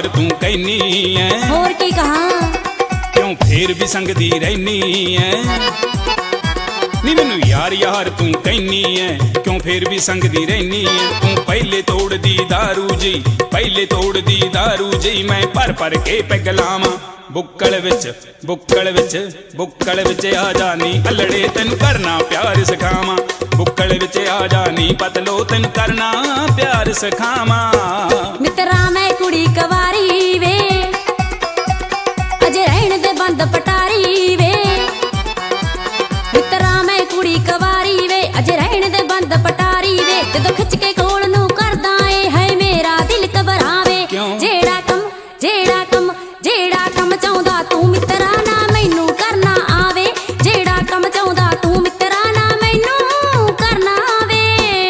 तू कहनी है। होर की कहा क्यों फिर भी संगदी रहनी है। नी मैनू यार यार तू कहनी है, क्यों फिर भी संगदी रहनी है। तू पहले तोड़ दी दारू जी, पहले तोड़ दी दारू जी। मैं भर भर के पैगलावा बुक्कल विच बुक्कल विच बुक्कल विच आ जानी अल्लड़े तेन करना प्यार सिखावा। बुक्कल विच आ जानी पतलो तेन करना प्यार सिखावा। मित्रा मैं कुड़ी कवारी वे अजे रहन दे बंद पटारी वे। मित्रा मैं कुड़ी कवारी वे अजे रहन दे बंद पटारी वे। जदों खिच के कोल नू करदा ए है मेरा दिल घबरावे। जेड़ा कम चाहुंदा तू मित्रा ना मैनू करना आवे। जेड़ा कम चाहुंदा तू मित्रा ना मैनू करना आवे।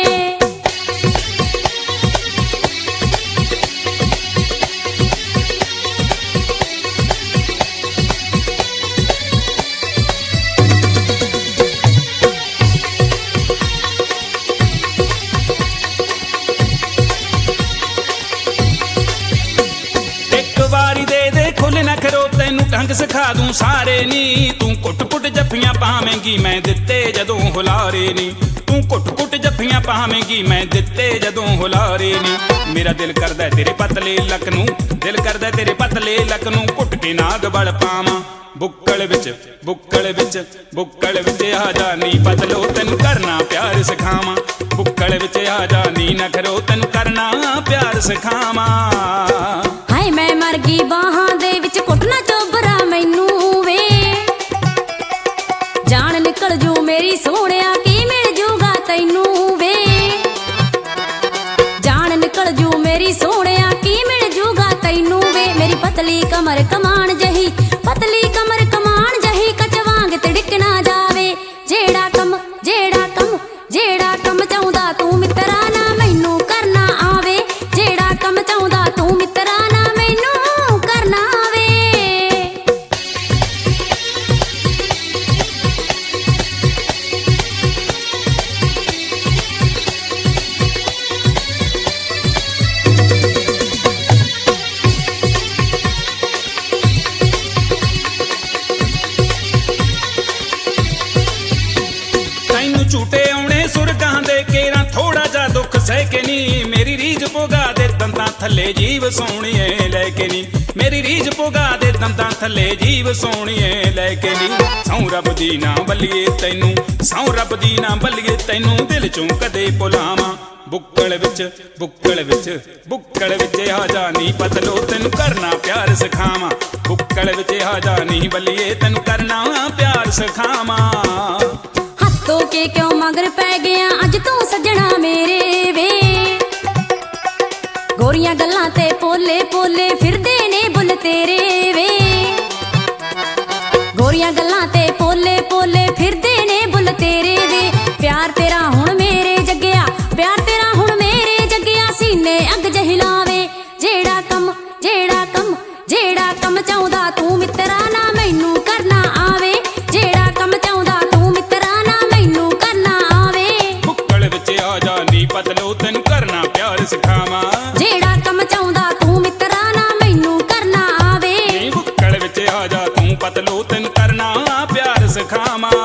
ढंग सिखा दूं सारे नी। तू कुट कुट जफ्फियां पावेंगी मैं दिते जदों हुलारे नी। तू कुट कुट जफ्फियां पावेंगी मैं दिते जदों हुलारे नी। मेरा दिल करदा तेरे पतले लक नूं, दिल करदा तेरे पतले लक नूं कुट के नाग बल पावां। बुक्कल विच बुक्कल विच बुक्कल विच आ जानी पतलो तेन करना प्यार सिखावां। बुक्कल विच आ जानी नखरो तेन करना प्यार सिखावां। हाय मैं मर गई बाहां दे विच कुटना चोबरा मैनू वे। जान निकल जू मेरी सोहणिया की मिल जूगा तैनू वे। जान निकल जू मेरी सोहणिया की मिल जूगा तैनू वे। मेरी पतली कमर कमान जही, पतली कमर कमान जही कच वांग तिड़क ना जावे। जेड़ा कम चाहुंदा तू मित्रा ना मैनू करना आवे। जेड़ा कम चाहुंदा तू मित्रा ना मैनू करना आवे। तैनू झूठे आउणे सुरगां दे केरा थोड़ा जा दुख सह के नी। मेरी रीझ पुगा दे दंदां थल्ले जीव सोहणीए लैके नी। मेरी रीझ पुगा दे दंदां थल्ले जीव सोहणीए लैके नी। सौं रब दी ना बल्लिए तैनू, सौं रब दी ना बल्लिए तैनू दिल चों कदे भुलावां। बुक्कल विच बुक्कल विच बुक्कल विच आ जानी पतलो तेनू करना प्यार सिखावां। बुक्कल विच आ जानी बल्लिए तेनू करना प्यार सिखावां। तो के क्यों मगर पै गया अज तू सजना मेरे वे। गोरियां गल्लां ते पोले पोले फिरदे ने बुल तेरे वे। गोरियां गल्लां ते पोले पोले फिरदे ने बुल तेरे वे। प्यार तेरा हुण मेरे जग्गिया, प्यार तेरा हुण मेरे जग्गिया सीने अग जहिलावे। जेड़ा कम चाहुंदा तू मित्रा ना मैनू करना आवे। जेड़ा कम चाहुंदा तू मित्रा ना मैनू करना आवे। बुक्कल विच आ जानी पतलो तेनू करना प्यार सिखावां। जेड़ा कम चाहुंदा तू मित्रा ना मैनू करना आवे। बुक्कल विच आ जा तू पतलो तेनू करना प्यार सिखावां।